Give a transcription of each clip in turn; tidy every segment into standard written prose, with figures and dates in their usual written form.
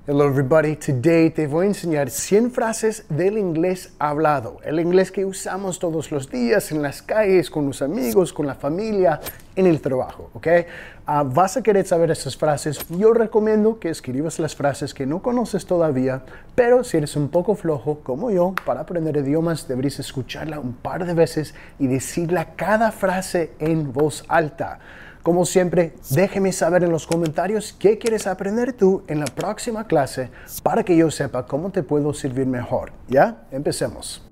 Hello everybody, today te voy a enseñar 100 frases del inglés hablado, el inglés que usamos todos los días en las calles, con los amigos, con la familia, en el trabajo, ¿ok? Vas a querer saber estas frases. Yo recomiendo que escribas las frases que no conoces todavía, pero si eres un poco flojo como yo, para aprender idiomas deberías escucharla un par de veces y decirla cada frase en voz alta. Como siempre, déjeme saber en los comentarios qué quieres aprender tú en la próxima clase para que yo sepa cómo te puedo servir mejor. ¿Ya? Empecemos.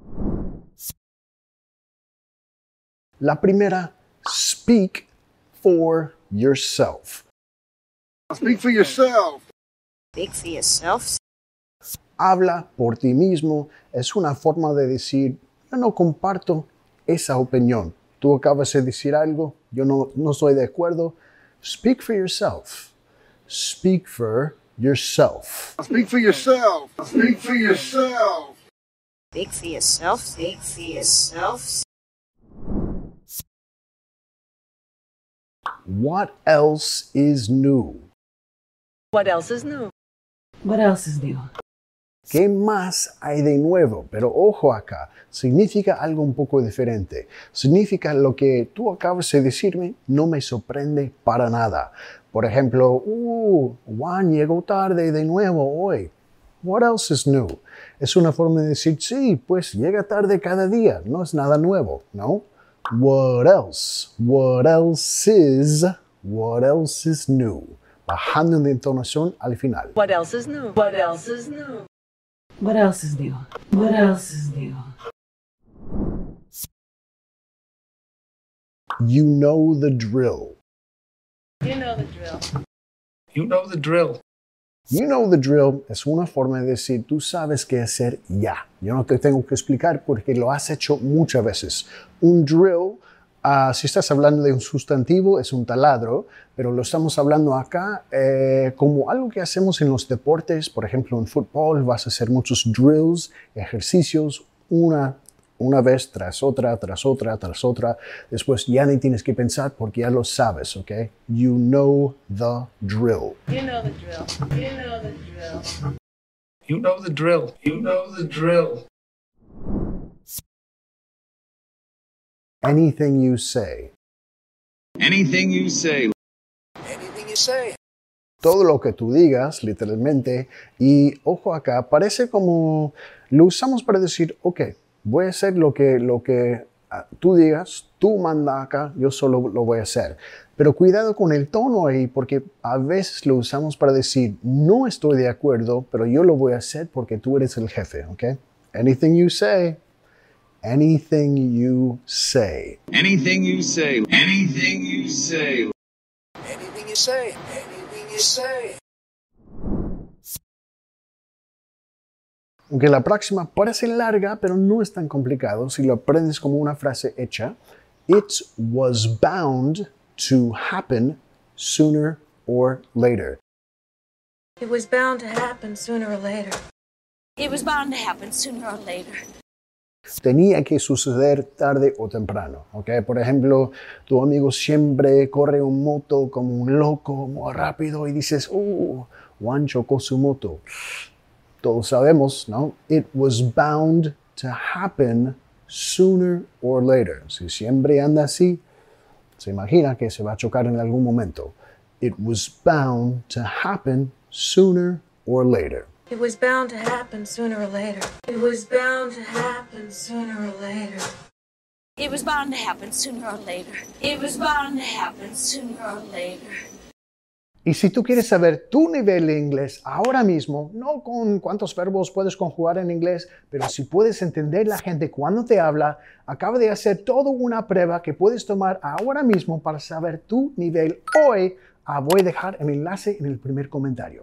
La primera, speak for yourself. Speak for yourself. Speak for yourself. Habla por ti mismo es una forma de decir, yo no comparto esa opinión. Tú acabas de decir algo, yo no estoy de acuerdo. Speak for yourself. Speak for yourself. Speak for yourself. Speak for yourself. Speak for yourself. Speak for yourself. What else is new? What else is new? What else is new? ¿Qué más hay de nuevo? Pero ojo acá, significa algo un poco diferente. Significa lo que tú acabas de decirme no me sorprende para nada. Por ejemplo, Juan llegó tarde de nuevo hoy. What else is new? Es una forma de decir, sí, pues llega tarde cada día. No es nada nuevo, ¿no? What else? What else is new? Bajando de entonación al final. What else is new? What else is new? What else is new? What else is new? You know the drill. You know the drill. You know the drill. You know the drill es una forma de decir, tú sabes qué hacer ya. Yo no te tengo que explicar porque lo has hecho muchas veces. Un drill, si estás hablando de un sustantivo, es un taladro, pero lo estamos hablando acá como algo que hacemos en los deportes. Por ejemplo, en fútbol vas a hacer muchos drills, ejercicios, una vez tras otra, tras otra, tras otra. Después ya ni tienes que pensar porque ya lo sabes, ¿ok? You know the drill. You know the drill. You know the drill. You know the drill. You know the drill. Anything you say. Anything you say. Anything you say. Todo lo que tú digas, literalmente. Y ojo acá, parece como lo usamos para decir, ok, voy a hacer lo que tú digas, tú manda acá, yo solo lo voy a hacer. Pero cuidado con el tono ahí, porque a veces lo usamos para decir, no estoy de acuerdo, pero yo lo voy a hacer porque tú eres el jefe, ¿ok? Anything you say. Anything you say. Anything you say. Anything you say. Anything you say. Anything you say. Aunque la próxima parece larga, pero no es tan complicado si lo aprendes como una frase hecha. It was bound to happen sooner or later. It was bound to happen sooner or later. It was bound to happen sooner or later. Tenía que suceder tarde o temprano, ¿ok? Por ejemplo, tu amigo siempre corre un moto como un loco, muy rápido, y dices, Juan chocó su moto. Todos sabemos, ¿no? It was bound to happen sooner or later. Si siempre anda así, se imagina que se va a chocar en algún momento. It was bound to happen sooner or later. It was bound to happen sooner or later. It was bound to happen sooner or later. It was bound to happen sooner or later. It was bound to happen sooner or later. Y si tú quieres saber tu nivel de inglés ahora mismo, no con cuántos verbos puedes conjugar en inglés, pero si puedes entender la gente cuando te habla, acabo de hacer toda una prueba que puedes tomar ahora mismo para saber tu nivel hoy. Voy a dejar el enlace en el primer comentario.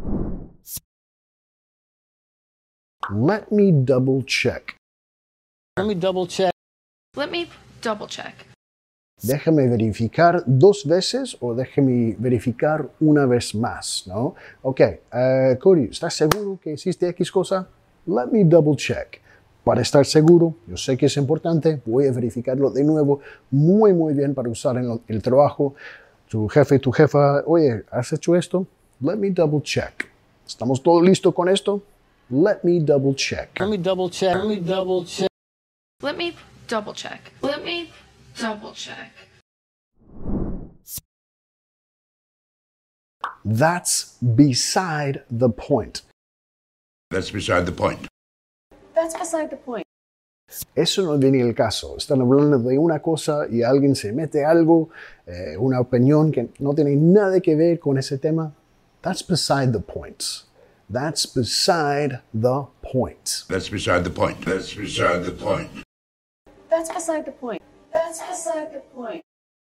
Let me double check. Let me double check. Let me double check. Déjame verificar 2 veces o déjame verificar una vez más, ¿no? Ok, Cody, ¿estás seguro que hiciste X cosa? Let me double check. Para estar seguro, yo sé que es importante, voy a verificarlo de nuevo muy bien para usar en el trabajo. Tu jefe, tu jefa, oye, ¿has hecho esto? Let me double check. ¿Estamos todos listos con esto? Let me double check. Let me double check. Let me double check. Let me double check. Let me double check. That's beside the point. That's beside the point. That's beside the point. Eso no viene el caso. Están hablando de una cosa y alguien se mete algo, una opinión que no tiene nada que ver con ese tema. That's beside the point. That's beside the point. That's beside the point. That's beside the point. That's beside the point. That's beside the point.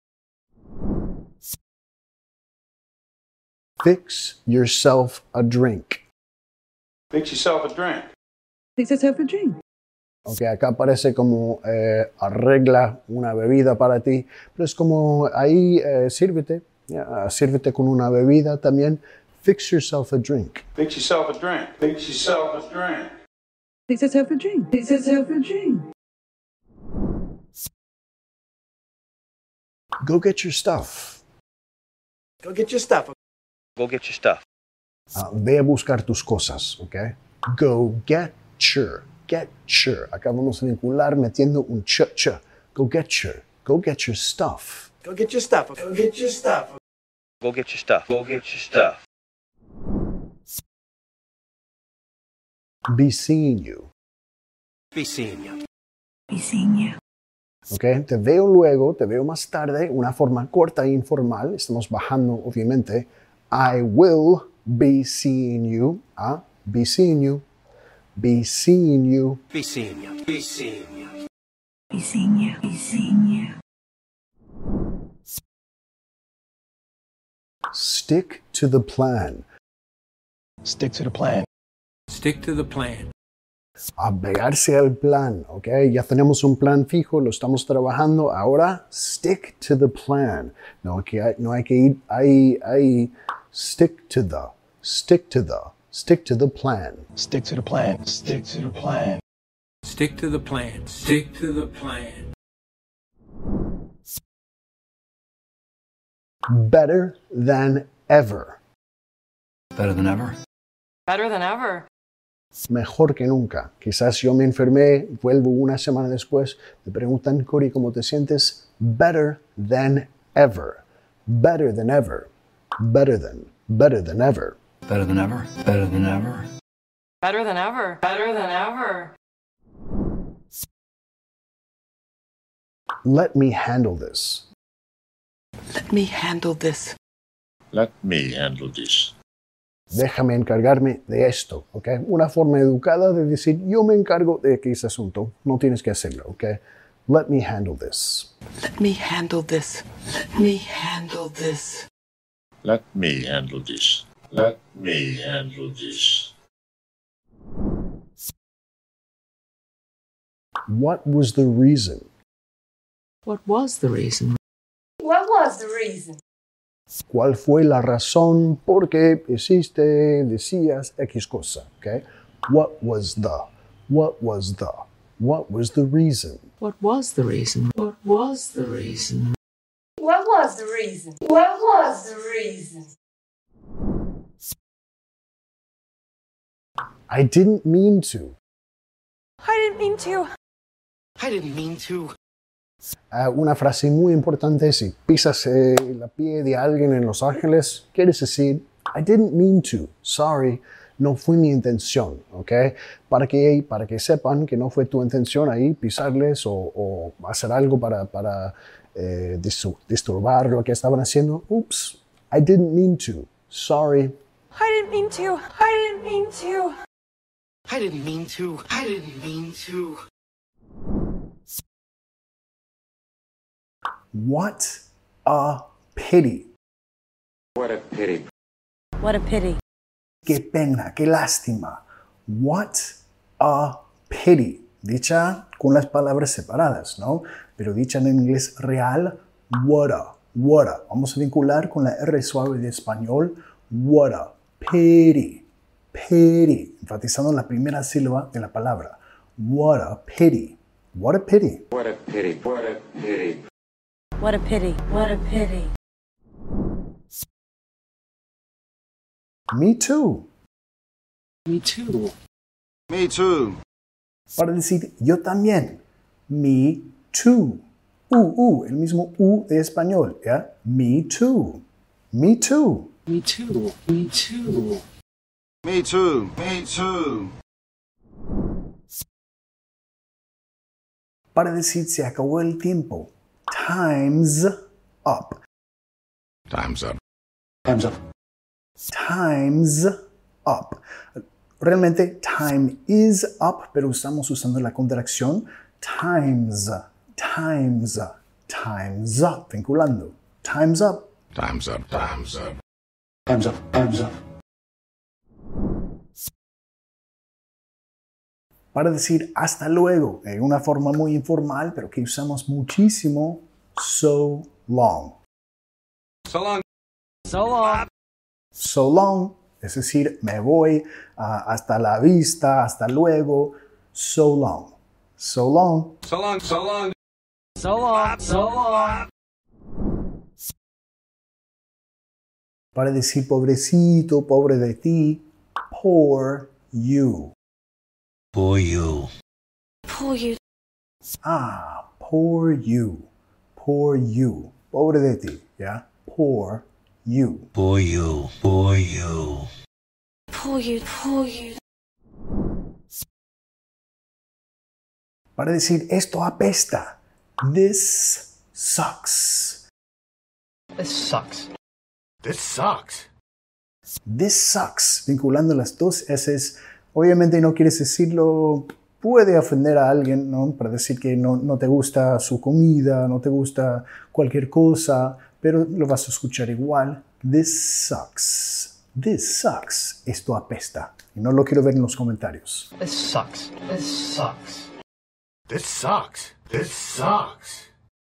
Fix yourself a drink. Fix yourself a drink. Fix yourself a drink. Ok, acá aparece como arregla una bebida para ti, pero es como ahí sírvete, sírvete con una bebida también. Fix yourself a drink. Fix yourself a drink. Fix yourself a drink. Fix yourself a drink. Fix yourself a drink. Go get your stuff. Go get your stuff. Go get your stuff. Ve a buscar tus cosas, ok? Go get your. Get your. Acá vamos a vincular metiendo un ch. Go get your. Go get your stuff. Go get your stuff. Go get your stuff. Go get your stuff. Go get your stuff. Be seeing you. Be seeing you. Be seeing you. Ok, te veo luego, te veo más tarde, una forma corta e informal. Estamos bajando, obviamente. I will be seeing you. Be seeing you. Be seeing you. Be seeing you. Be seeing you. Be seeing you. Be seeing you. Stick to the plan. Stick to the plan. Stick to the plan. Apegarse al plan, ¿ok? Ya tenemos un plan fijo, lo estamos trabajando. Ahora, stick to the plan. No hay que ir ahí. Stick to the plan. Stick to the plan. Stick to the plan. Stick to the plan. Stick to the plan. Better than ever. Better than ever. Better than ever. Mejor que nunca. Quizás yo me enfermé, vuelvo una semana después, me preguntan, Cory, ¿cómo te sientes? Better than ever. Better than ever. Better than ever. Better than ever. Better than ever. Better than ever. Better than ever. Let me handle this. Let me handle this. Let me handle this. Déjame encargarme de esto, ¿ok? Una forma educada de decir, yo me encargo de ese asunto. No tienes que hacerlo, ¿ok? Let me handle this. Let me handle this. Let me handle this. Let me handle this. Let me handle this. What was the reason? What was the reason? What was the reason? ¿Cuál fue la razón por qué hiciste, decías X cosa? Okay? What was the reason? What was the reason? What was the reason? What was the reason? What was the reason? I didn't mean to. I didn't mean to. I didn't mean to. Una frase muy importante, si pisas la pie de alguien en Los Ángeles, quieres decir, I didn't mean to, sorry, no fue mi intención, ¿ok? Para que sepan que no fue tu intención ahí pisarles o hacer algo para disturbar lo que estaban haciendo. Oops, I didn't mean to, sorry. I didn't mean to. I didn't mean to. I didn't mean to. I didn't mean to. What a pity. What a pity. What a pity. Qué pena, qué lástima. What a pity. Dicha con las palabras separadas, ¿no? Pero dicha en inglés real, what a. Vamos a vincular con la R suave de español. What a pity. Pity. Enfatizando la primera sílaba de la palabra. What a pity. What a pity. What a pity. What a pity. What a pity. What a pity. Me too. Me too. Me too. Para decir yo también. Me too. El mismo de español, ¿ya? Me too. Me too. Me too. Me too. Me too. Me too. Para decir se acabó el tiempo. Time's up. Time's up. Time's up. Time's up. Realmente time is up, pero estamos usando la contracción times up, vinculando. Time's up. Time's up. Time's up. Time's up. Time's up. Para decir hasta luego, en una forma muy informal, pero que usamos muchísimo, so long. So long. So long. So long, es decir, me voy, hasta la vista, hasta luego, so long. So long. So long. So long. So long. So long. Para decir pobrecito, pobre de ti, poor you. For you. Poor you. Poor you. Poor you. Pobre de ti, ¿ya? Poor you. For you. For you. Poor you. Poor you. Para decir esto apesta. This sucks. This sucks. This sucks. This sucks. Vinculando las dos S's. Obviamente no quieres decirlo, puede ofender a alguien, ¿no? Para decir que no te gusta su comida, no te gusta cualquier cosa, pero lo vas a escuchar igual. This sucks. This sucks. Esto apesta. Y no lo quiero ver en los comentarios. This sucks. This sucks. This sucks. This sucks.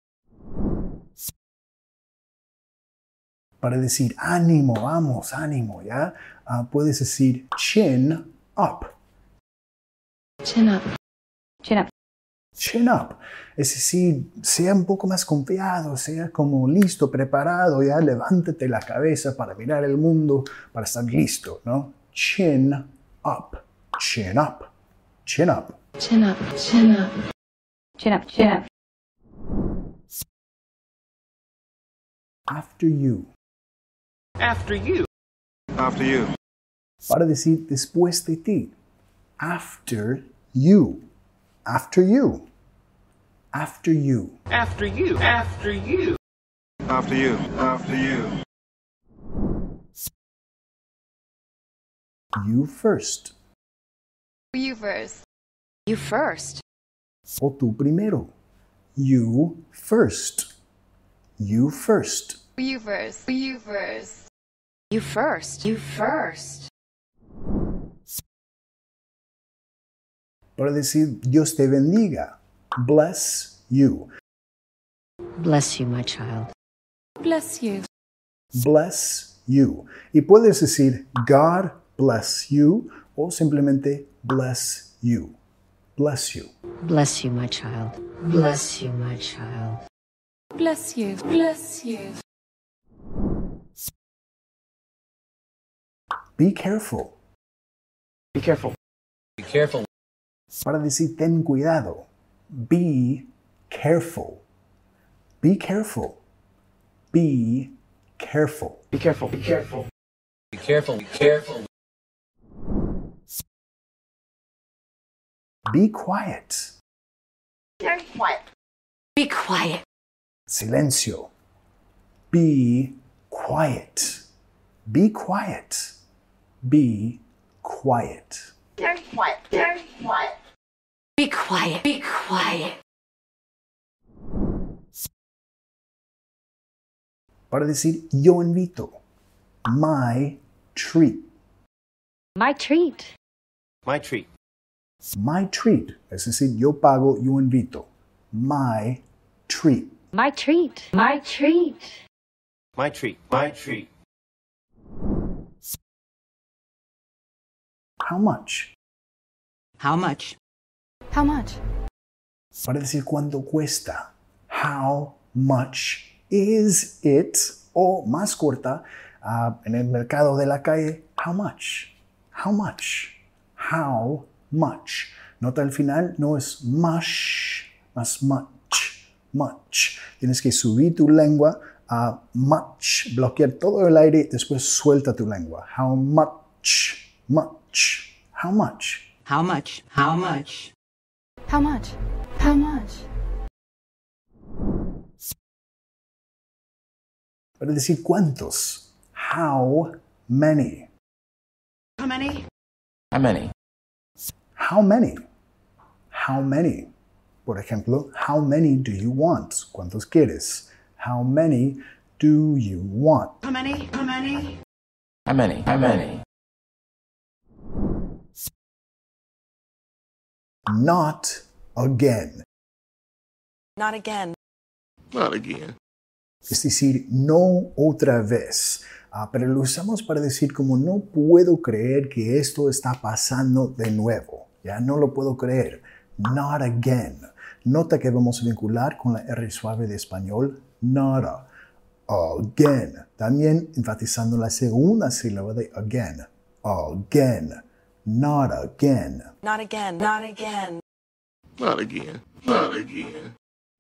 Para decir ánimo, vamos, ánimo, ¿ya? Puedes decir chin up. Chin up. Chin up. Chin up. Es decir, sea un poco más confiado, sea como listo, preparado, ya levántate la cabeza para mirar el mundo, para estar listo, ¿no? Chin up. Chin up. Chin up. Chin up. Chin up. Chin up. Chin up. After you. After you. After you. Para decir después de ti. After you. After you. After you. After you. After you. After you. After you. You first. You first. You first. O tú primero. You first. You first. You first. You first. You first. You first. Para decir Dios te bendiga. Bless you. Bless you, my child. Bless you. Bless you. Y puedes decir God bless you o simplemente bless you. Bless you. Bless you, my child. Bless you, my child. Bless you. Bless you. Be careful. Be careful. Be careful. Para decir ten cuidado. Be careful. Be careful. Be careful. Be careful. Be careful. Be careful. Be careful. Be quiet. Very quiet. Be quiet. Silencio. Be quiet. Be quiet. Be quiet. Very quiet. Very quiet. Be quiet. Be quiet. Para decir yo invito. My treat. My treat. My treat. My treat. Es decir, yo pago, yo invito. My treat. My treat. My treat. My treat. My treat. How much? How much? How much? Para decir cuánto cuesta. How much is it? O más corta, en el mercado de la calle, how much? How much? how much. Nota al final, no es much, más much. Tienes que subir tu lengua a much, bloquear todo el aire, después suelta tu lengua. How much, how much. How much? How much? How much? How much? Para decir cuántos. How many? How many? How many? How many? How many? Por ejemplo, how many do you want? ¿Cuántos quieres? How many do you want? How many? How many? How many? How many? Not again. Not again. Not again. Es decir, no otra vez. Pero lo usamos para decir como no puedo creer que esto está pasando de nuevo. Ya no lo puedo creer. Not again. Nota que vamos a vincular con la R suave de español. Nada. Again. También enfatizando la segunda sílaba de again. Again. Not again. Not again. Not again. Not again. Not again.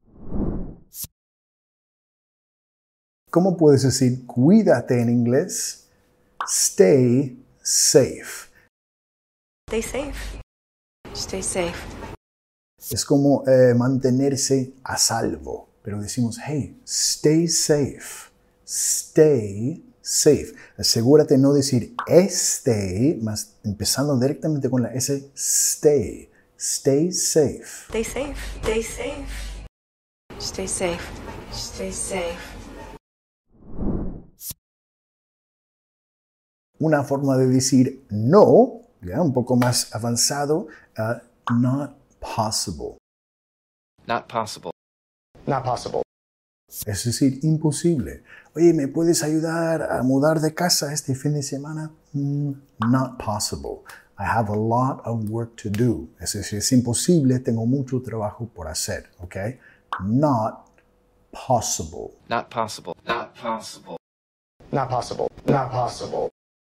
¿Cómo puedes decir cuídate en inglés? Stay safe. Stay safe. Stay safe. Es como mantenerse a salvo. Pero decimos, hey, stay safe. Stay safe. Asegúrate de no decir stay, más empezando directamente con la S, stay. Stay safe. Stay safe. Stay safe. Stay safe. Stay safe. Una forma de decir no, ya un poco más avanzado, not possible. Not possible. Not possible. Es decir, imposible. Oye, ¿me puedes ayudar a mudar de casa este fin de semana? Not possible. I have a lot of work to do. Es decir, es imposible, tengo mucho trabajo por hacer, ¿ok? Not possible. Not possible. Not possible. Not possible. Not possible.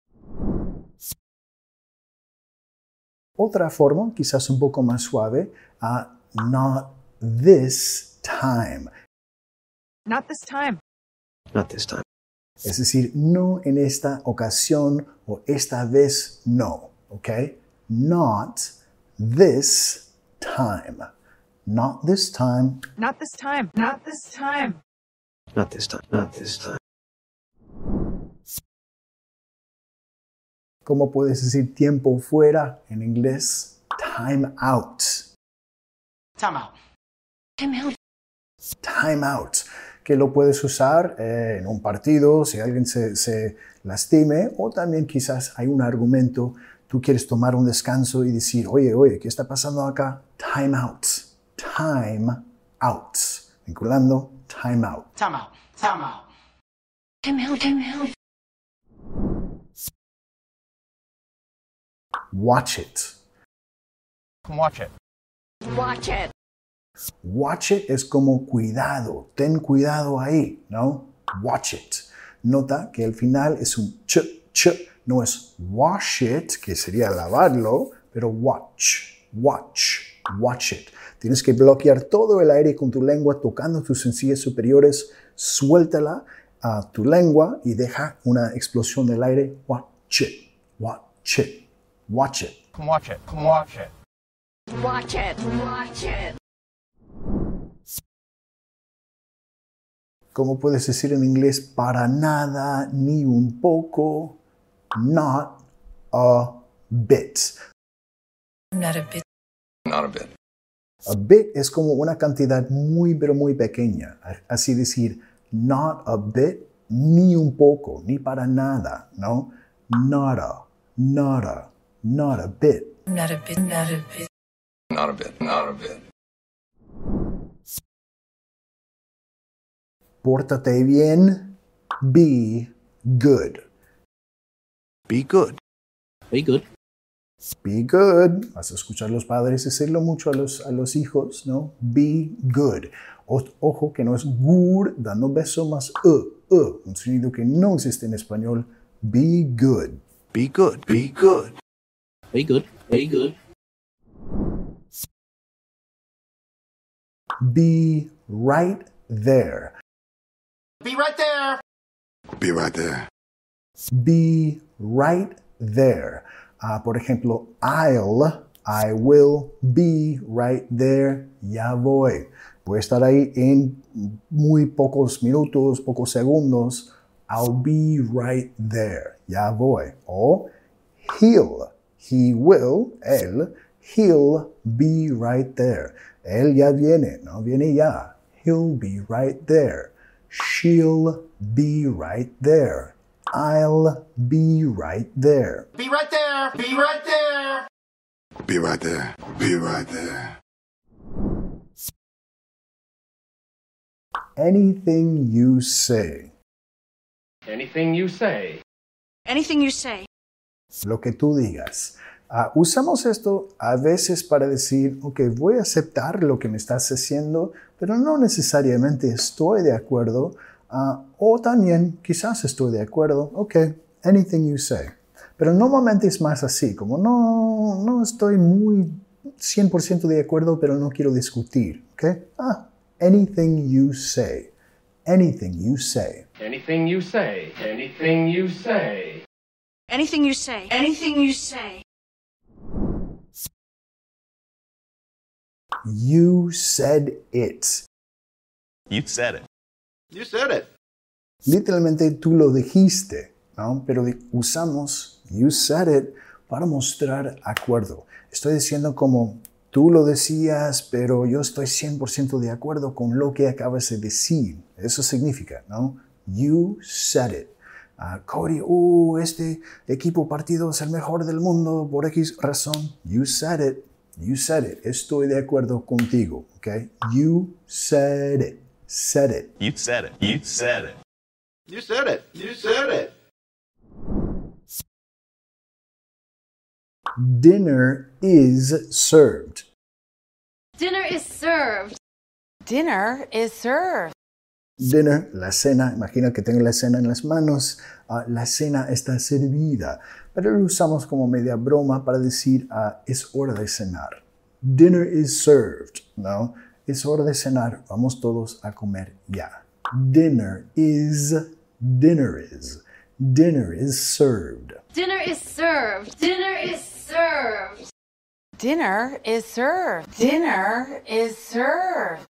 Otra forma, quizás un poco más suave, not this time. Not this time. Not this time. Es decir, no en esta ocasión o esta vez no, ¿ok? Not this time. Not this time. Not this time. Not this time. Not this time. Not this time. ¿Cómo puedes decir tiempo fuera en inglés? Time out. Time out. Time out. Time out. Que lo puedes usar en un partido, si alguien se lastime, o también quizás hay un argumento, tú quieres tomar un descanso y decir, oye, ¿qué está pasando acá? Time out. Time out. Vinculando, time out. Time out. Time out. Time out. Time out. Watch it. Watch it. Watch it. Watch it es como cuidado, ten cuidado ahí, ¿no? Watch it. Nota que al final es un ch, no es wash it, que sería lavarlo, pero watch it. Tienes que bloquear todo el aire con tu lengua, tocando tus encías superiores, suéltala a tu lengua y deja una explosión del aire. Watch it, watch it, watch it. Watch it. Watch it. Watch it. Watch it. ¿Cómo puedes decir en inglés para nada, ni un poco? Not a bit. Not a bit. Not a bit. A bit es como una cantidad muy, pero muy pequeña. Así decir, not a bit, ni un poco, ni para nada, ¿no? Nada, not a bit. Not a bit. Not a bit. Not a bit. Not a bit. Pórtate bien, be good. Be good. Be good. Be good. Vas a escuchar a los padres decirlo mucho a los hijos, ¿no? Be good. Ojo que no es good, dando beso más un sonido que no existe en español. Be good. Be good. Be good. Very good. Very good. Be right there. Be right there. Be right there. Be right there. Por ejemplo, I will be right there. Ya voy. Voy a estar ahí en muy pocos minutos, pocos segundos. I'll be right there. Ya voy. O he will, él, he'll be right there. Él ya viene, no viene ya. He'll be right there. She'll be right there. I'll be right there. Be right there. Be right there. Be right there. Be right there. Anything you say. Anything you say. Anything you say. Lo que tú digas. Usamos esto a veces para decir, ok, voy a aceptar lo que me estás haciendo, pero no necesariamente estoy de acuerdo. O también quizás estoy de acuerdo. Ok, anything you say. Pero normalmente es más así, como no estoy muy 100% de acuerdo, pero no quiero discutir. Ok, anything you say. Anything you say. Anything you say. Anything you say. Anything you say. Anything you say. You said it. You said it. You said it. Literalmente tú lo dijiste, ¿no? Pero usamos you said it para mostrar acuerdo. Estoy diciendo como tú lo decías, pero yo estoy 100% de acuerdo con lo que acabas de decir. Eso significa, ¿no? You said it. Cody, este equipo partido es el mejor del mundo por X razón. You said it. You said it. Estoy de acuerdo contigo, ¿ok? You said it. Said it. You said it. You said it. You said it. You said it. Dinner is served. Dinner is served. Dinner is served. Dinner, la cena, imagina que tengo la cena en las manos, la cena está servida, pero lo usamos como media broma para decir es hora de cenar. Dinner is served, ¿no? Es hora de cenar, vamos todos a comer ya. Dinner is served. Dinner is served. Dinner is served. Dinner is served. Dinner is served.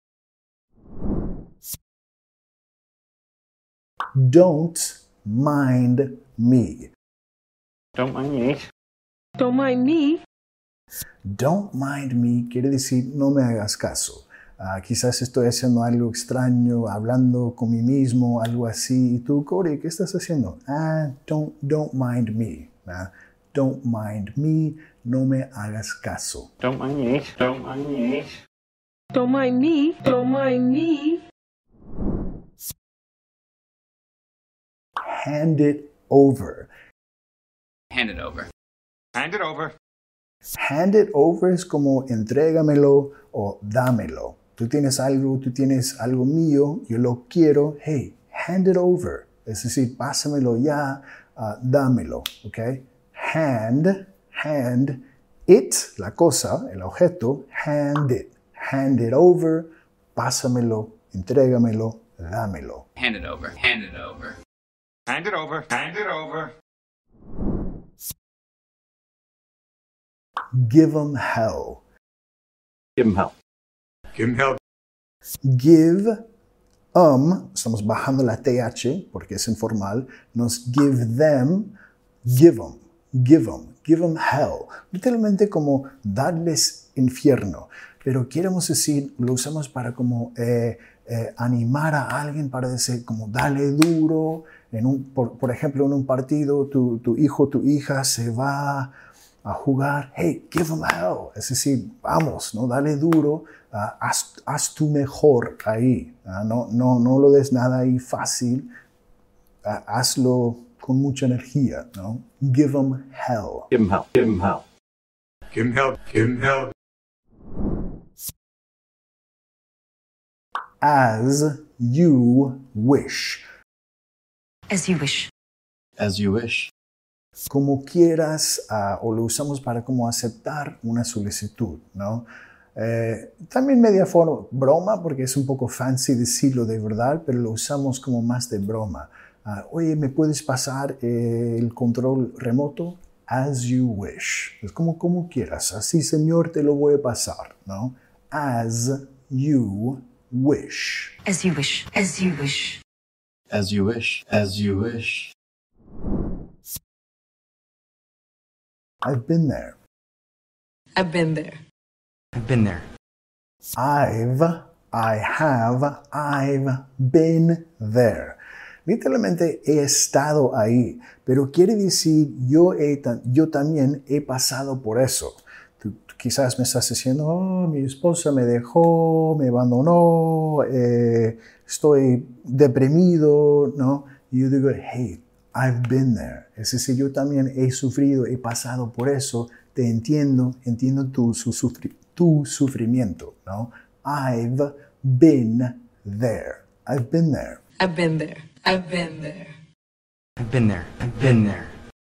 Don't mind me. Don't mind me. Don't mind me. Don't mind me quiere decir no me hagas caso. Quizás estoy haciendo algo extraño, hablando con mí mismo, algo así. Y tú, Cody, ¿qué estás haciendo? Don't mind me. Don't mind me, no me hagas caso. Don't mind me. Don't mind me. Don't mind me. Don't mind me. Hand it over. Hand it over. Hand it over. Hand it over es como entrégamelo o dámelo. Tú tienes algo mío, yo lo quiero, hey, hand it over. Es decir, pásamelo ya, dámelo, ¿ok? Hand it, la cosa, el objeto, hand it over, pásamelo, entrégamelo, dámelo. Hand it over. Hand it over. Hand it over. Hand it over. Give 'em hell. Give him hell. Give him hell. Give, estamos bajando la TH porque es informal, nos give them, give 'em hell. Literalmente como darles infierno. Pero queremos decir, lo usamos para como animar a alguien para decir como dale duro. Por ejemplo, en un partido, tu hijo, tu hija se va a jugar, hey, give them hell. Es decir, vamos, ¿no? Dale duro, haz tu mejor ahí. No lo des nada ahí fácil, hazlo con mucha energía, ¿no? Give them hell. Give him hell. Give him hell. Give him hell. Give him hell. As you wish. As you wish. As you wish. Como quieras, o lo usamos para como aceptar una solicitud, ¿no? También media forma, broma, porque es un poco fancy decirlo de verdad, pero lo usamos como más de broma. Oye, ¿me puedes pasar el control remoto? As you wish. Es como quieras. Así, señor, te lo voy a pasar, ¿no? As you wish. As you wish. As you wish. As you wish. As you wish. I've been there. I've been there. I've been there. I have, I've been there. Literalmente he estado ahí, pero quiere decir yo también he pasado por eso. Tú quizás me estás diciendo, oh, mi esposa me dejó, me abandonó, estoy deprimido, ¿no? Y yo digo, hey, I've been there. Es decir, yo también he sufrido, he pasado por eso, te entiendo tu sufrimiento, ¿no? I've been there. I've been there. I've been there. I've been there. I've been there. I've been there.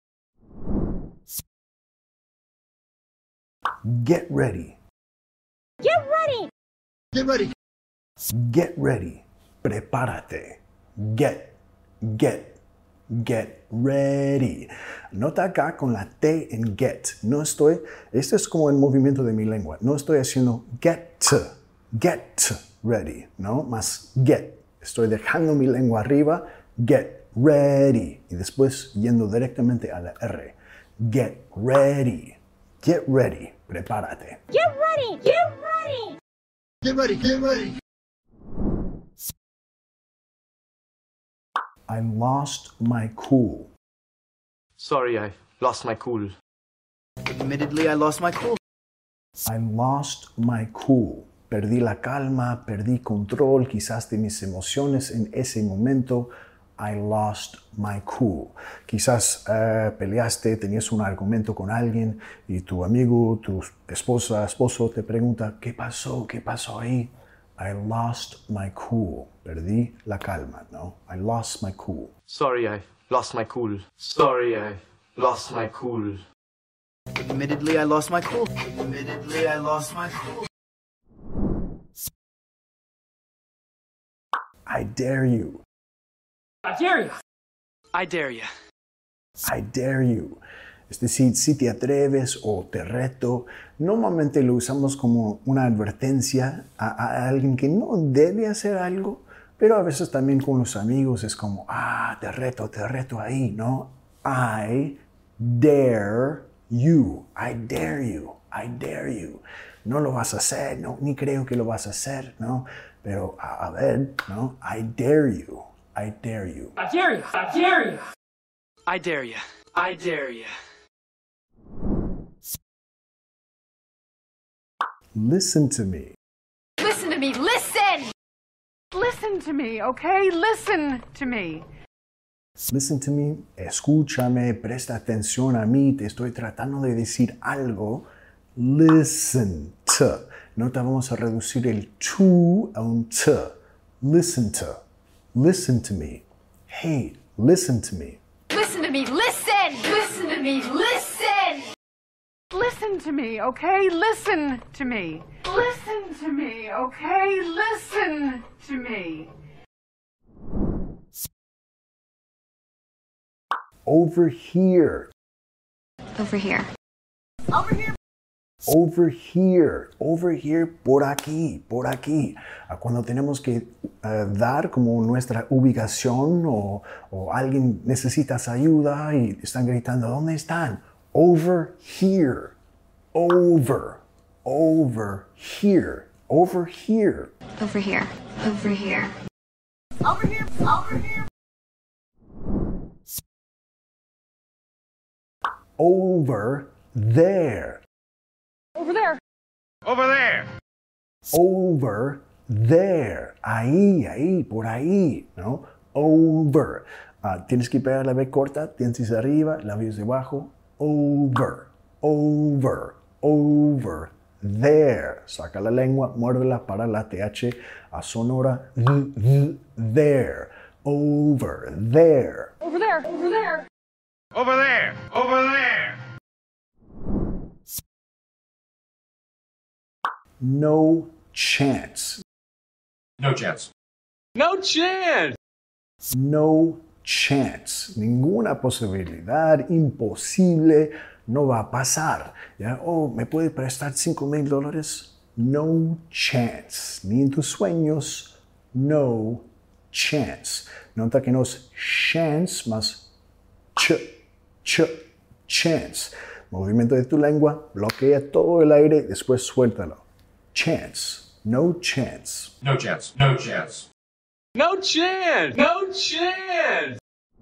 Get ready. Get ready! Get ready. Get ready. Prepárate. Get ready. Nota acá con la T en get. Esto es como el movimiento de mi lengua. No estoy haciendo get ready, ¿no? Más get. Estoy dejando mi lengua arriba, get ready. Y después yendo directamente a la R. Get ready. Get ready. Prepárate. Get ready! Get ready! Get ready. Get ready. I lost my cool. Sorry, I lost my cool. Admittedly, I lost my cool. I lost my cool. Perdí la calma, perdí control quizás de mis emociones en ese momento. I lost my cool. Quizás peleaste, tenías un argumento con alguien y tu amigo, tu esposo te pregunta, ¿qué pasó? ¿Qué pasó ahí? I lost my cool. Perdí la calma, ¿no? I lost my cool. Sorry, I lost my cool. Sorry, I lost my cool. Admittedly, I lost my cool. Admittedly, I lost my cool. I dare you. I dare you. I dare you. I dare you. Es decir, si te atreves o te reto, normalmente lo usamos como una advertencia a alguien que no debe hacer algo, pero a veces también con los amigos es como, te reto ahí, ¿no? I dare you. I dare you. I dare you. No lo vas a hacer, no, ni creo que lo vas a hacer, ¿no? Pero a ver, ¿no? I dare you. I dare you. I dare you. I dare you. I dare you. I dare you. Listen to me. Listen to me! Listen! Listen to me, okay? Listen to me. Listen to me. Escúchame, presta atención a mí. Te estoy tratando de decir algo. Listen to. Nota, vamos a reducir el to a un t. Listen to. Listen to me. Hey, listen to me. Listen to me! Listen! Listen to me! Listen! Listen to me, okay? Listen to me. Listen to me, okay? Listen to me. Over here. Over here. Over here! Over here, over here, por aquí, por aquí. Cuando tenemos que dar como nuestra ubicación o alguien necesitas ayuda y están gritando, ¿dónde están? Over here, over here, over here. Over here. Over here. Over here! Over here! Over there. Over there. Over there. Over there. Ahí, por ahí, ¿no? Over. Tienes que pegar la B corta, dientes arriba, labios debajo. Over, over, there. Saca la lengua, muérdela para la TH sonora. There. Over there. Over there. Over there. Over there! Over there! No chance. No chance. No chance! No chance. Ninguna posibilidad, imposible, no va a pasar. ¿Ya? Oh, ¿me puede prestar $5,000? No chance. Ni en tus sueños, no chance. Nota que no es chance más chance. Movimiento de tu lengua, bloquea todo el aire, después suéltalo. Chance. No chance. No chance. No chance. No chance! No chance!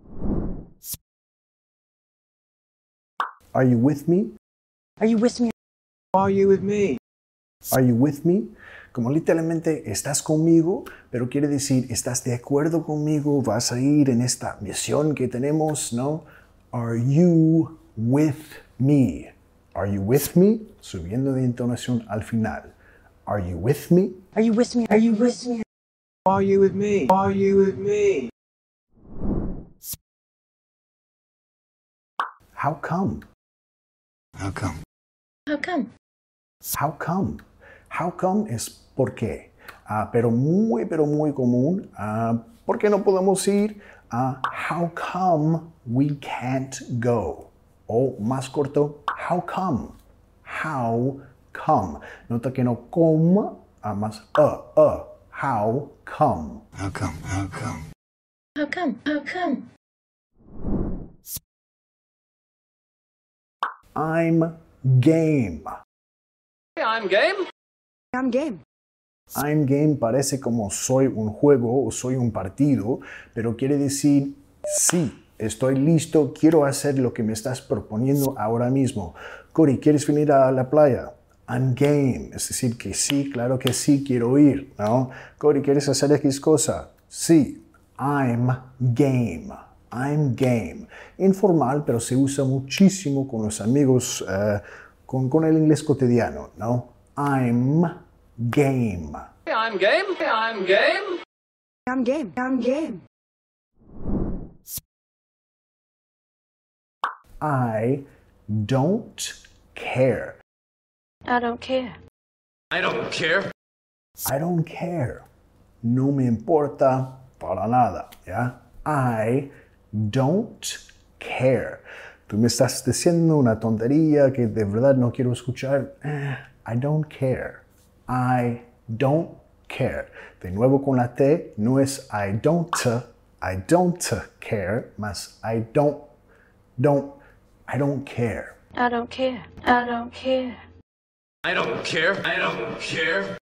Are you with me? Are you with me? Are you with me? Are you with me? Como literalmente estás conmigo, pero quiere decir estás de acuerdo conmigo, vas a ir en esta misión que tenemos, ¿no? Are you with me? Are you with me? Subiendo de entonación al final. Are you with me? Are you with me? Are you with me? Are you with me? Are you with me? How come? How come? How come? How come? How come es por qué. Pero muy común. ¿Por qué no podemos ir? How come we can't go? O más corto, how come? How come? Nota que no come, más How come? How come? How come? How come? How come? I'm game. I'm game. I'm game. I'm game parece como soy un juego o soy un partido, pero quiere decir sí, estoy listo, quiero hacer lo que me estás proponiendo ahora mismo. Cory, ¿quieres venir a la playa? I'm game, es decir, que sí, claro que sí, quiero ir, ¿no? Cory, ¿quieres hacer X cosa? Sí, I'm game. I'm game. Informal, pero se usa muchísimo con los amigos, con el inglés cotidiano, ¿no? I'm game. I'm game. I'm game. I'm game. I'm game. I don't care. I don't care. I don't care. I don't care. No me importa para nada, ¿ya? I don't care. Tú me estás diciendo una tontería que de verdad no quiero escuchar. I don't care. I don't care. De nuevo con la T, no es I don't care, más I don't care. I don't care. I don't care. I don't care. I don't care.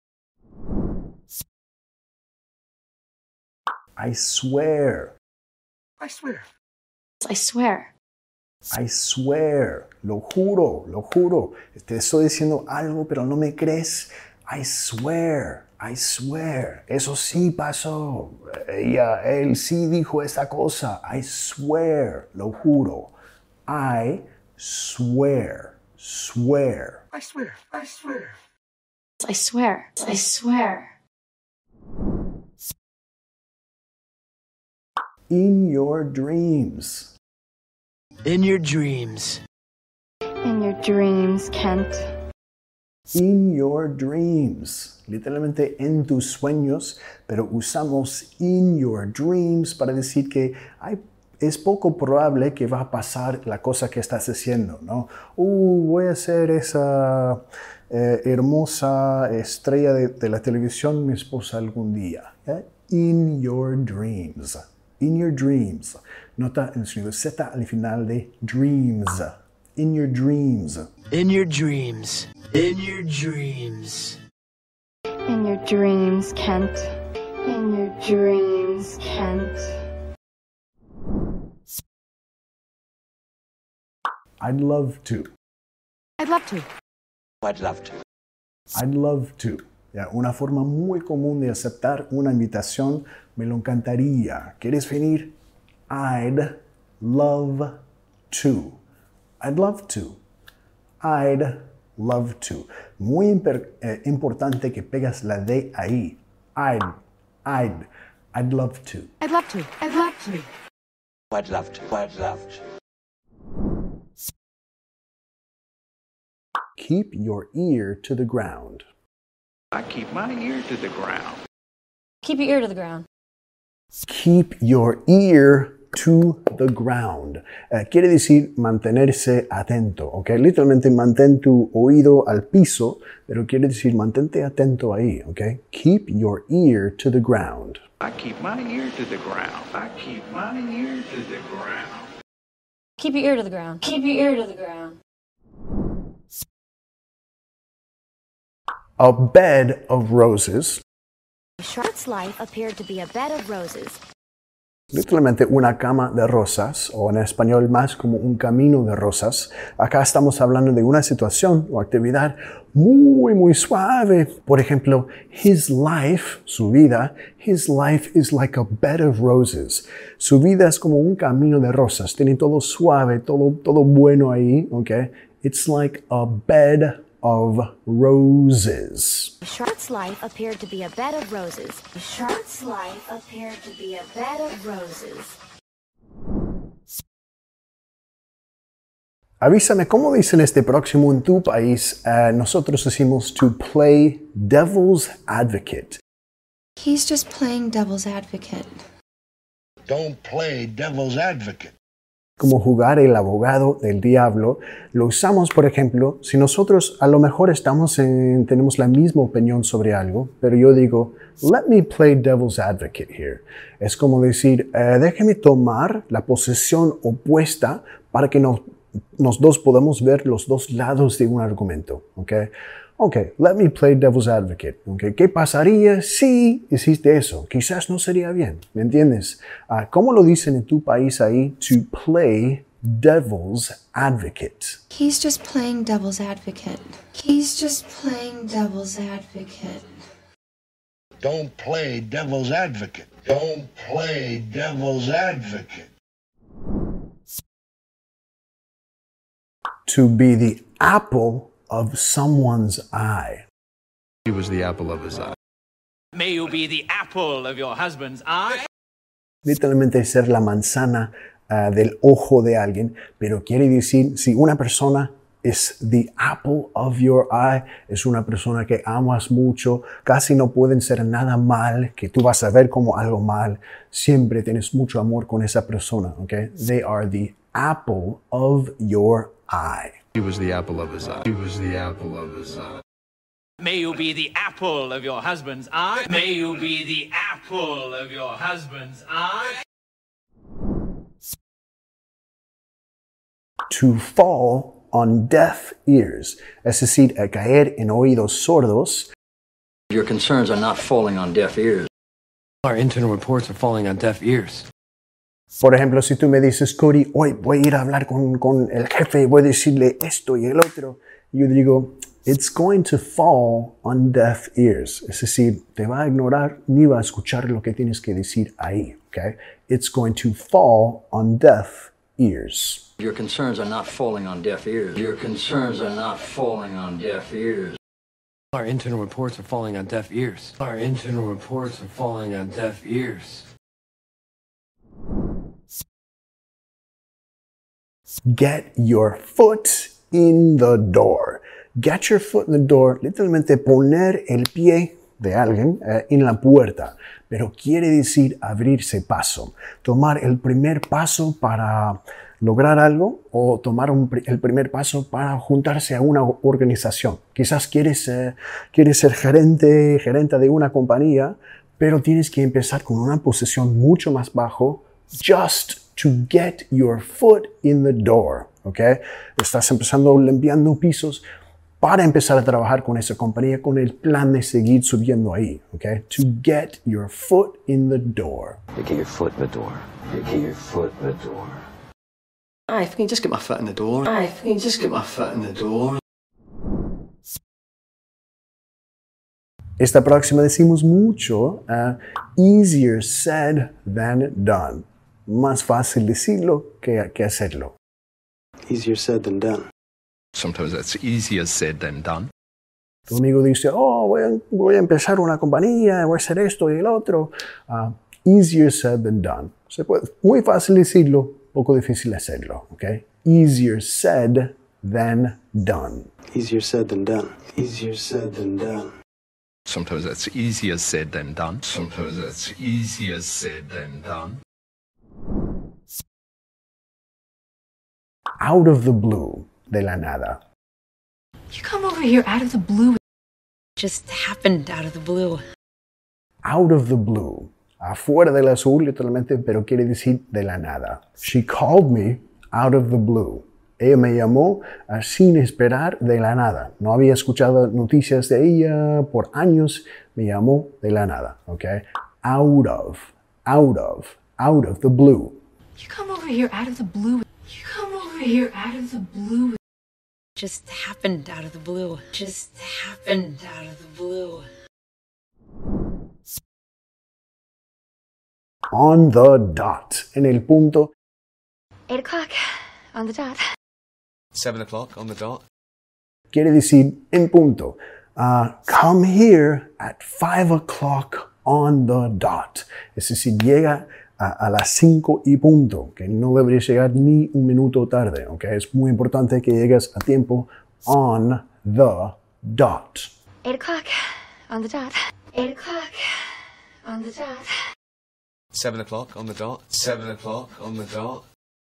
I swear. I swear. I swear. I swear. Lo juro, lo juro. Te estoy diciendo algo, pero no me crees. I swear. I swear. Eso sí pasó. Él sí dijo esta cosa. I swear. Lo juro. I swear. Swear. I swear. I swear. I swear. I swear. In your dreams. In your dreams. In your dreams, Kent. In your dreams. Literalmente en tus sueños, pero usamos in your dreams para decir que es poco probable que va a pasar la cosa que estás haciendo, ¿no? Voy a ser esa hermosa estrella de la televisión, mi esposa algún día. ¿Eh? In your dreams. In your dreams. Nota el sonido Z al final de dreams. In your dreams. In your dreams. In your dreams. In your dreams, Kent. In your dreams, Kent. I'd love to. I'd love to. I'd love to. I'd love to. Ya, una forma muy común de aceptar una invitación. Me lo encantaría. ¿Quieres venir? I'd love to. I'd love to. I'd love to. Muy importante que pegas la D ahí. I'd love to. I'd love to. I'd love to. I'd love to. I'd love to. Keep your ear to the ground. I keep my ear to the ground. Keep your ear to the ground. Keep your ear to the ground. Quiere decir mantenerse atento, ¿ok? Literalmente mantén tu oído al piso, pero quiere decir mantente atento ahí, ¿ok? Keep your ear to the ground. I keep my ear to the ground. I keep my ear to the ground. Keep your ear to the ground. Keep your ear to the ground. A bed of roses. Charlotte's life appeared to be a bed of roses. Literalmente una cama de rosas, o en español más como un camino de rosas. Acá estamos hablando de una situación o actividad muy suave. Por ejemplo, his life, su vida, his life is like a bed of roses. Su vida es como un camino de rosas. Tiene todo suave, todo bueno ahí, ¿ok? It's like a bed of roses. Charlotte's life appeared to be a bed of roses. Charlotte's life appeared to be a bed of roses. Avísame, ¿cómo dicen este próximo en tu país? Nosotros decimos to play devil's advocate. He's just playing devil's advocate. Don't play devil's advocate. Como jugar el abogado del diablo, lo usamos, por ejemplo, si nosotros a lo mejor tenemos la misma opinión sobre algo, pero yo digo, let me play devil's advocate here. Es como decir, déjeme tomar la posición opuesta para que nos dos podamos ver los dos lados de un argumento, ¿ok? Ok, let me play devil's advocate. Okay, ¿qué pasaría si hiciste eso? Quizás no sería bien, ¿me entiendes? ¿Cómo lo dicen en tu país ahí? To play devil's advocate. He's just playing devil's advocate. He's just playing devil's advocate. Don't play devil's advocate. Don't play devil's advocate. To be the apple of someone's eye. He was the apple of his eye. May you be the apple of your husband's eye. Literalmente ser la manzana del ojo de alguien, pero quiere decir si una persona es the apple of your eye, es una persona que amas mucho, casi no pueden ser nada mal, que tú vas a ver como algo mal, siempre tienes mucho amor con esa persona, ¿ok? They are the apple of your eye. He was the apple of his eye. He was the apple of his eye. May you be the apple of your husband's eye. May you be the apple of your husband's eye. To fall on deaf ears, es decir, a caer en oídos sordos. Your concerns are not falling on deaf ears. Our internal reports are falling on deaf ears. Por ejemplo, si tú me dices, Cody, hoy voy a ir a hablar con el jefe y voy a decirle esto y el otro, yo digo, it's going to fall on deaf ears. Es decir, te va a ignorar ni va a escuchar lo que tienes que decir ahí, ¿ok? It's going to fall on deaf ears. Your concerns are not falling on deaf ears. Your concerns are not falling on deaf ears. Our internal reports are falling on deaf ears. Our internal reports are falling on deaf ears. Get your foot in the door. Get your foot in the door, literalmente poner el pie de alguien en la puerta, pero quiere decir abrirse paso, tomar el primer paso para lograr algo o tomar el primer paso para juntarse a una organización. Quizás quieres ser gerente de una compañía, pero tienes que empezar con una posición mucho más bajo, just to get your foot in the door, ¿ok? Estás empezando limpiando pisos para empezar a trabajar con esa compañía con el plan de seguir subiendo ahí, ¿ok? To get your foot in the door. You get your foot in the door. You get your foot in the door. If I can just get my foot in the door. If I can just get my foot in the door. Esta próxima decimos mucho, easier said than done. Más fácil decirlo que hacerlo. Easier said than done. Sometimes that's easier said than done. Tu amigo dice, voy a empezar una compañía, voy a hacer esto y el otro. Easier said than done. Muy fácil decirlo, poco difícil hacerlo. Okay? Easier said than done. Easier said than done. Easier said than done. Sometimes that's easier said than done. Sometimes that's easier said than done. Out of the blue, de la nada. You come over here out of the blue. Just happened out of the blue. Out of the blue. Afuera del azul, literalmente, pero quiere decir de la nada. She called me out of the blue. Ella me llamó sin esperar de la nada. No había escuchado noticias de ella por años. Me llamó de la nada. Okay? Out of the blue. You come over here out of the blue. You come over here out of the blue. Just happened out of the blue. Just happened out of the blue. On the dot. En el punto. 8 o'clock. On the dot. 7 o'clock on the dot. Quiere decir en punto. Come here at 5 o'clock on the dot. Es decir, llega a las 5 y punto, que no debería llegar ni un minuto tarde, ¿okay? Es muy importante que llegues a tiempo on the dot. 8 o'clock on the dot. 8 o'clock on the dot. 7 o'clock on the dot. 7 o'clock on the dot.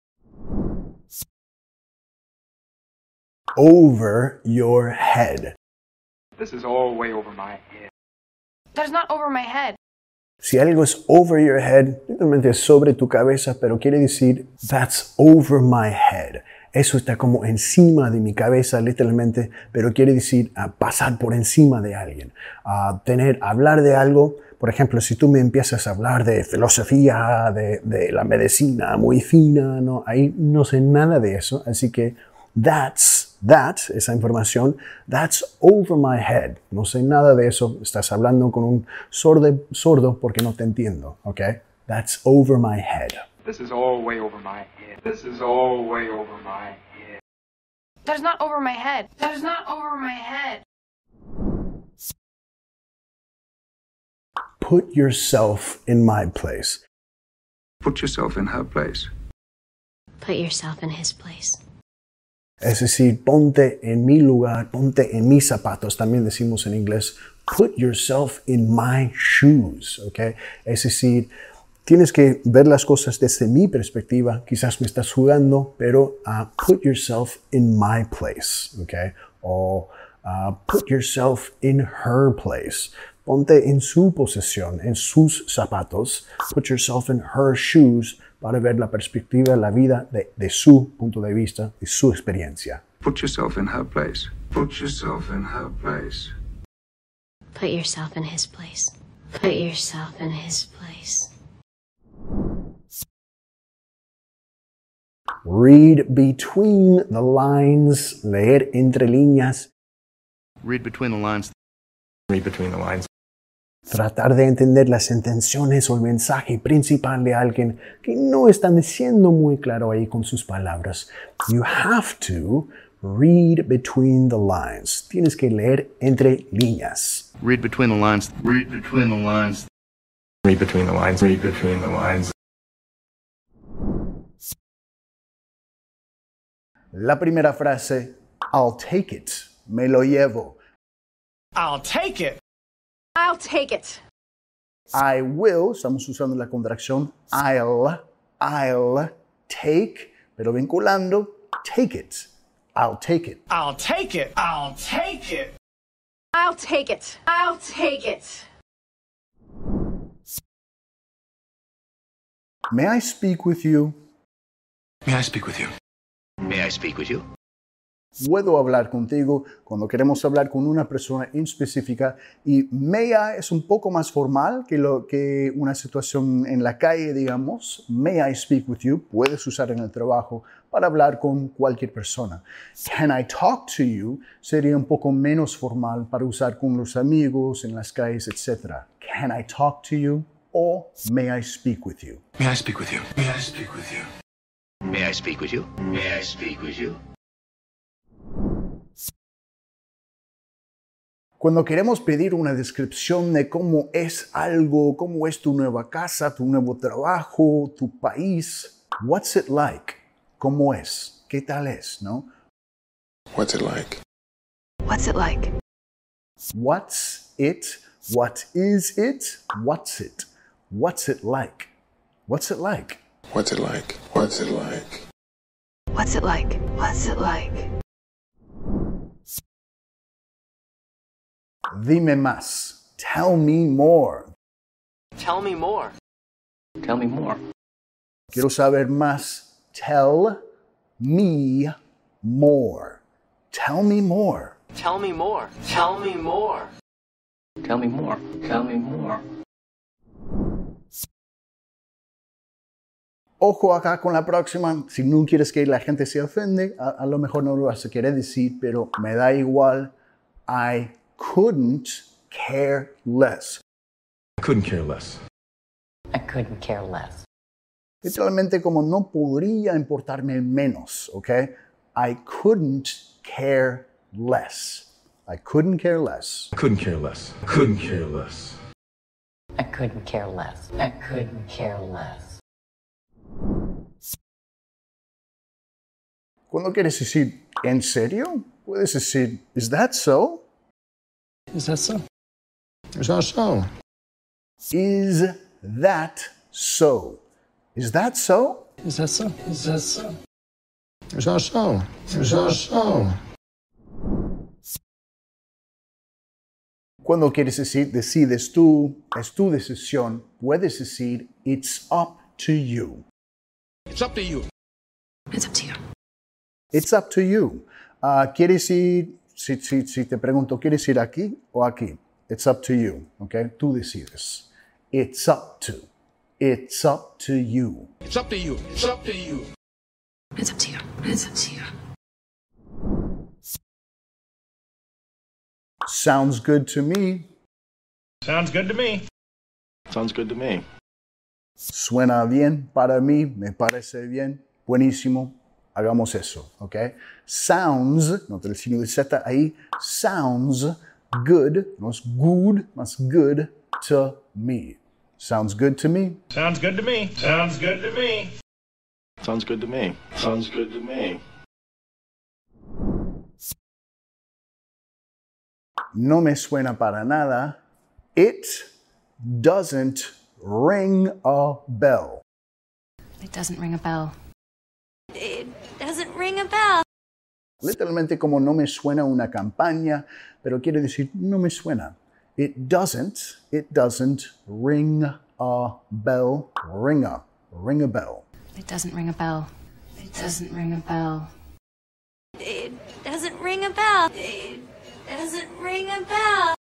Over your head. This is all way over my head. That's not over my head. Si algo es over your head, literalmente es sobre tu cabeza, pero quiere decir that's over my head. Eso está como encima de mi cabeza, literalmente, pero quiere decir pasar por encima de alguien. Hablar de algo, por ejemplo, si tú me empiezas a hablar de filosofía, de la medicina muy fina, no, ahí no sé nada de eso, así que esa información, that's over my head. No sé nada de eso. Estás hablando con un sordo porque no te entiendo, ¿ok? That's over my head. This is all way over my head. This is all way over my head. That is not over my head. That is not over my head. Put yourself in my place. Put yourself in her place. Put yourself in his place. Es decir, ponte en mi lugar, ponte en mis zapatos. También decimos en inglés, put yourself in my shoes, ¿ok? Es decir, tienes que ver las cosas desde mi perspectiva. Quizás me estás jugando, pero put yourself in my place, ¿ok? O put yourself in her place. Ponte en su posesión, en sus zapatos. Put yourself in her shoes para ver la perspectiva de la vida de su punto de vista, de su experiencia. Put yourself in her place. Put yourself in her place. Put yourself in his place. Put yourself in his place. Read between the lines. Leer entre líneas. Read between the lines. Read between the lines. Tratar de entender las intenciones o el mensaje principal de alguien que no están diciendo muy claro ahí con sus palabras. You have to read between the lines. Tienes que leer entre líneas. Read between the lines. Read between the lines. Read between the lines. Read between the lines. La primera frase, I'll take it. Me lo llevo. I'll take it. I'll take it. I will, estamos usando la contracción I'll take, pero vinculando take it. I'll take it. I'll take it. I'll take it. I'll take it. I'll take it. May I speak with you? May I speak with you? May I speak with you? Puedo hablar contigo cuando queremos hablar con una persona en específica, y may I es un poco más formal que una situación en la calle, digamos. May I speak with you puedes usar en el trabajo para hablar con cualquier persona. Can I talk to you sería un poco menos formal para usar con los amigos, en las calles, etc. Can I talk to you? O may I speak with you? May I speak with you? May I speak with you? May I speak with you? May I speak with you? Cuando queremos pedir una descripción de cómo es algo, cómo es tu nueva casa, tu nuevo trabajo, tu país, what's it like? ¿Cómo es? ¿Qué tal es? ¿No? What's it like? What's it like? What's it? What is it? What's it? What's it like? What's it like? What's it like? What's it like? What's it like? What's it like? Dime más. Tell me more. Tell me more. Tell me more. Quiero saber más. Tell me more. Tell me more. Tell me more. Tell me more. Tell me more. Tell me more. Ojo acá con la próxima. Si no quieres que la gente se ofende, a lo mejor no lo vas a querer decir, pero me da igual. I couldn't care less. I couldn't care less. I couldn't care less. Literalmente como no podría importarme menos, ¿ok? I couldn't care less. I couldn't care less. I couldn't care less. I couldn't care less. I couldn't care less. I couldn't care less. Cuando quieres decir ¿en serio? Puedes decir ¿is that so? Is that so? Is that so? Is that so? Is that so? Is that so? Is that so? Is that so? Is that so? Cuando quieres decir decides tú, es tu decisión, puedes decir it's up to you. It's up to you. It's up to you. It's up to you. ¿Quieres ir, si te pregunto, ¿quieres ir aquí o aquí? It's up to you, ¿ok? Tú decides. It's up to. It's up to you. It's up to you. It's up to you. It's up to you. It's up to you. Sounds good to me. Sounds good to me. Sounds good to me. Suena bien para mí, me parece bien, buenísimo. Hagamos eso, ¿ok? Sounds, nota el signo de Z ahí, sounds good, no es good, más good to me. Sounds good to me. Sounds good to me. Sounds good to me. Sounds good to me. Sounds good to me. No me suena para nada. It doesn't ring a bell. It doesn't ring a bell. It doesn't ring a bell. Literalmente como no me suena una campaña, pero quiere decir no me suena. It doesn't ring a bell. Ring a bell. It doesn't ring a bell. It doesn't ring a bell. It doesn't ring a bell. It doesn't ring a bell.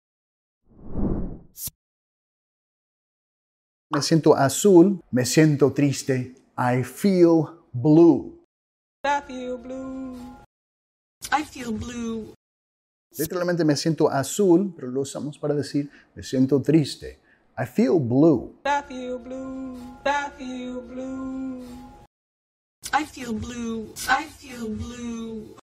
Me siento azul, me siento triste. I feel blue. I feel blue. I feel blue. Literalmente me siento azul, pero lo usamos para decir me siento triste. I feel blue. I feel blue. I feel blue. I feel blue. I feel blue.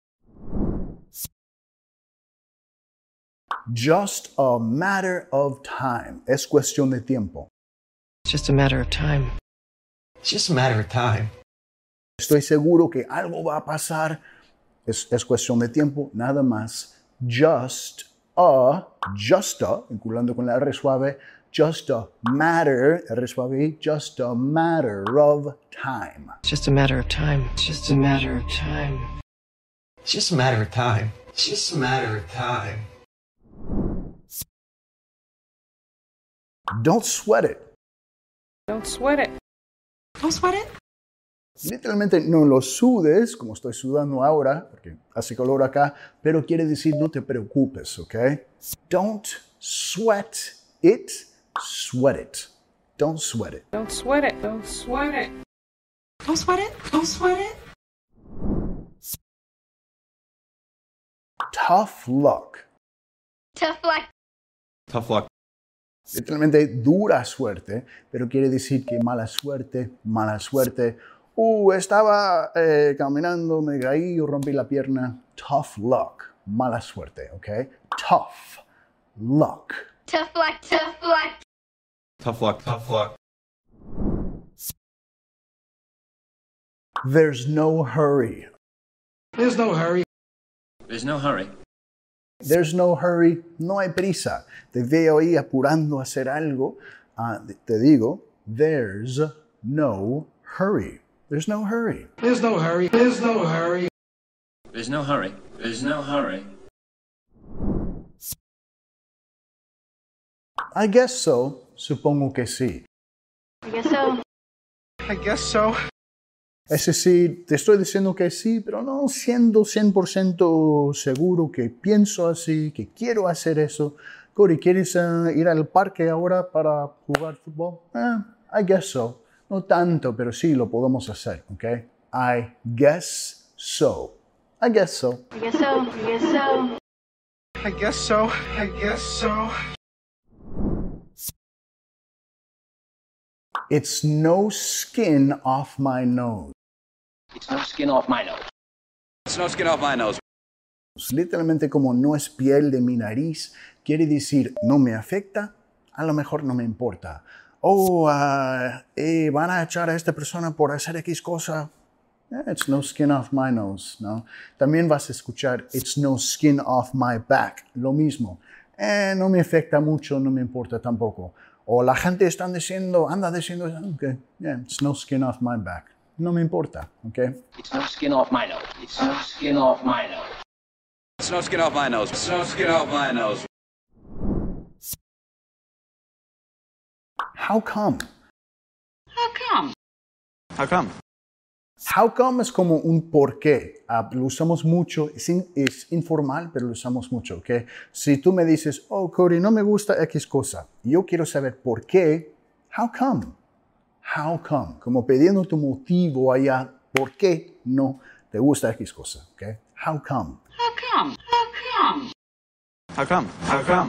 Just a matter of time. Es cuestión de tiempo. It's just a matter of time. It's just a matter of time. Estoy seguro que algo va a pasar. Es cuestión de tiempo, nada más. Just a, vinculando con la R suave, just a matter, R suave, just a matter of time. It's just a matter of time. It's just a matter of time. It's just a matter of time. It's just a matter of time. Don't sweat it. Don't sweat it. Don't sweat it. Literalmente no lo sudes, como estoy sudando ahora, porque hace calor acá, pero quiere decir no te preocupes, ¿ok? Don't sweat it, sweat it. Don't sweat it. Don't sweat it. Don't sweat it. Don't sweat it. Don't sweat it. Tough luck. Tough luck. Tough luck. Literalmente dura suerte, pero quiere decir que mala suerte, mala suerte. Estaba caminando, me caí, rompí la pierna. Tough luck, mala suerte, ¿ok? Tough luck. Tough luck. Tough luck. Tough luck. Tough luck. There's no hurry. There's no hurry. There's no hurry. There's no hurry. No hay prisa. Te veo ahí apurando a hacer algo. Te digo, there's no hurry. There's no hurry. There's no hurry. There's no hurry. There's no hurry. There's no hurry. I guess so. Supongo que sí. I guess so. I guess so. Es decir, te estoy diciendo que sí, pero no siendo 100% seguro que pienso así, que quiero hacer eso. Cory, ¿quieres ir al parque ahora para jugar fútbol? I guess so. No tanto, pero sí lo podemos hacer, ¿ok? I guess so. I guess so. I guess so. I guess so. I guess so. I guess so. It's no skin off my nose. It's no skin off my nose. It's no skin off my nose. Literalmente como no es piel de mi nariz, quiere decir no me afecta, a lo mejor no me importa. Van a echar a esta persona por hacer X cosa. It's no skin off my nose, ¿no? También vas a escuchar it's no skin off my back, lo mismo. No me afecta mucho, no me importa tampoco. O la gente anda diciendo, okay, yeah, it's no skin off my back. No me importa, okay? It's no skin off my nose. It's no skin off my nose. It's no skin off my nose. It's no skin off my nose. How come? How come? How come? How come es como un por qué. Lo usamos mucho, es informal, pero lo usamos mucho, ¿ok? Si tú me dices, Cory, no me gusta X cosa, y yo quiero saber por qué, how come? How come? Como pidiendo tu motivo allá, ¿por qué no te gusta X cosa, ¿ok? How come? How come? How come? How come? How come?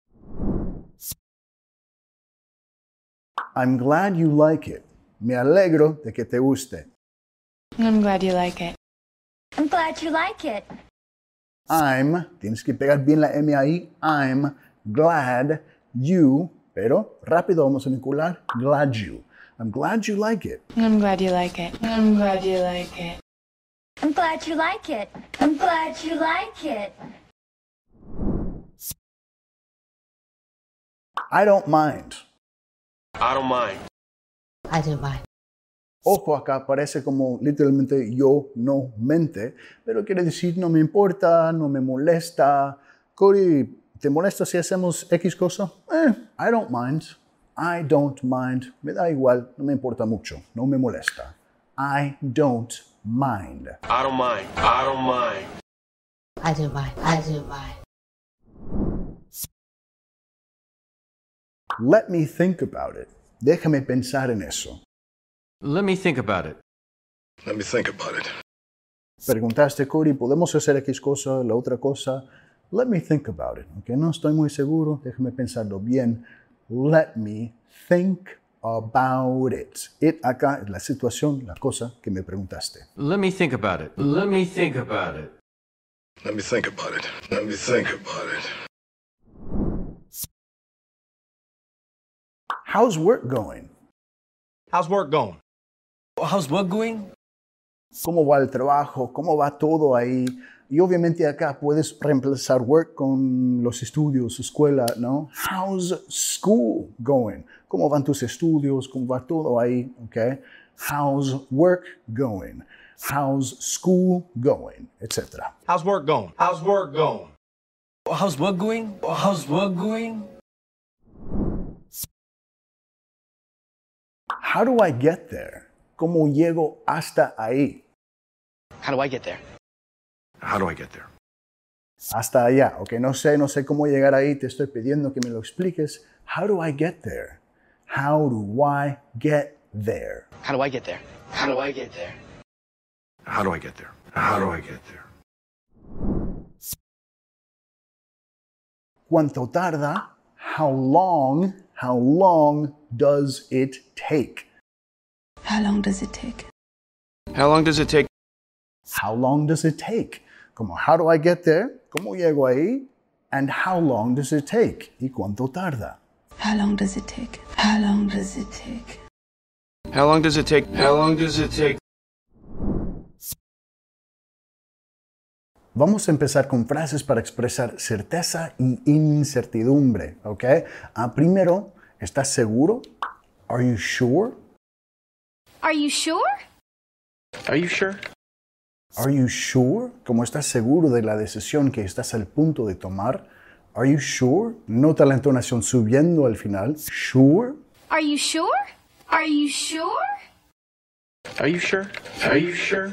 I'm glad you like it. Me alegro de que te guste. I'm glad you like it. I'm glad you like it. Tienes que pegar bien la M ahí. I'm glad you, pero rápido vamos a vincular, glad you. I'm glad you like it. I'm glad you like it. I'm glad you like it. I'm glad you like it. I'm glad you like it. I don't mind. I don't mind. I do mind. Ojo, acá parece como literalmente yo no mente, pero quiere decir no me importa, no me molesta. Cory, ¿te molesta si hacemos X cosa? I don't mind. I don't mind. Me da igual, no me importa mucho, no me molesta. I don't mind. I don't mind. I don't mind. I do mind. I do mind. Let me think about it. Déjame pensar en eso. Let me think about it. Let me think about it. Preguntaste, Cory, ¿podemos hacer X cosa, la otra cosa? Let me think about it. Aunque no estoy muy seguro, déjame pensarlo bien. Let me think about it. It acá es la situación, la cosa que me preguntaste. Let me think about it. Let me think about it. Let me think about it. Let me think about it. How's work going? How's work going? How's work going? ¿Cómo va el trabajo? ¿Cómo va todo ahí? Y obviamente acá puedes reemplazar work con los estudios, escuela, ¿no? How's school going? ¿Cómo van tus estudios? ¿Cómo va todo ahí? Okay? How's work going? How's school going? Etcétera. How's work going? How's work going? How's work going? How's work going? How do I get there? ¿Cómo llego hasta ahí? How do I get there? How do I get there? Hasta allá. Ok, no sé cómo llegar ahí. Te estoy pidiendo que me lo expliques. How do I get there? How do I get there? How do I get there? How do I get there? How do I get there? How do I get there? ¿Cuánto tarda? How long does it take? How long does it take? How long does it take? How long does it take? Como, how do I get there? ¿Cómo llego ahí? And how long does it take? ¿Y cuánto tarda? How long does it take? How long does it take? How long does it take? How long does it take? Vamos a empezar con frases para expresar certeza y incertidumbre, ¿ok? Primero, ¿estás seguro? Are you sure? Are you sure? Are you sure? Are you sure? Como estás seguro de la decisión que estás al punto de tomar. Are you sure? Nota la entonación subiendo al final. Sure. Are you sure? Are you sure? Are you sure? Are you sure?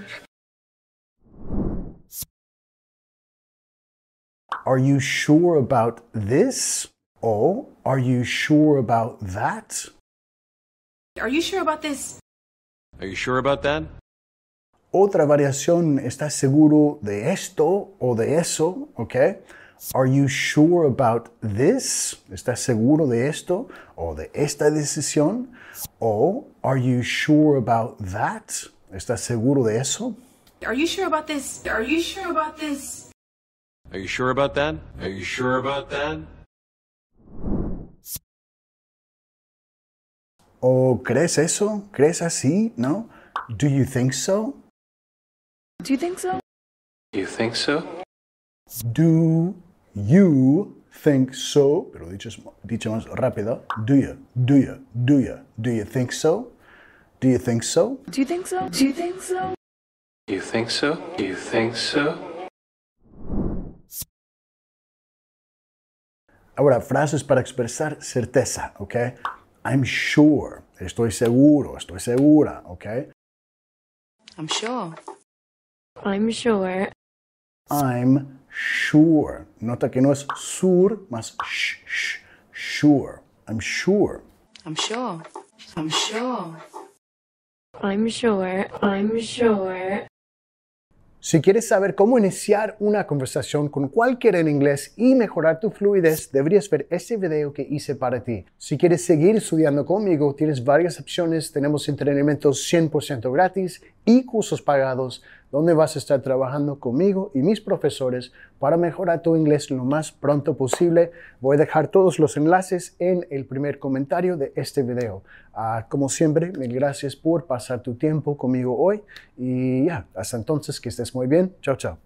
Are you sure about this? Or are you sure about that? Are you sure about this? Are you sure about that? Otra variación, ¿estás seguro de esto o de eso? ¿Ok? Are you sure about this? ¿Estás seguro de esto o de esta decisión? O are you sure about that? ¿Estás seguro de eso? Are you sure about this? Are you sure about this? Are you sure about that? Are you sure about that? ¿O crees eso? ¿Crees así? ¿No? Do you think so? Do you think so? Do you think so? Do you think so? Pero dicho más rápido. Do you think so? Do you think so? Do you think so? Do you think so? Do you think so? Do you think so? Ahora, frases para expresar certeza, ¿ok? I'm sure. Estoy seguro, estoy segura, ¿ok? I'm sure. I'm sure. I'm sure. Nota que no es sur, más sure. I'm sure. I'm sure. I'm sure. I'm sure. I'm sure. Si quieres saber cómo iniciar una conversación con cualquiera en inglés y mejorar tu fluidez, deberías ver este video que hice para ti. Si quieres seguir estudiando conmigo, tienes varias opciones. Tenemos entrenamientos 100% gratis y cursos pagados donde vas a estar trabajando conmigo y mis profesores para mejorar tu inglés lo más pronto posible. Voy a dejar todos los enlaces en el primer comentario de este video. Como siempre, mil gracias por pasar tu tiempo conmigo hoy y hasta entonces que estés muy bien. Chao, chao.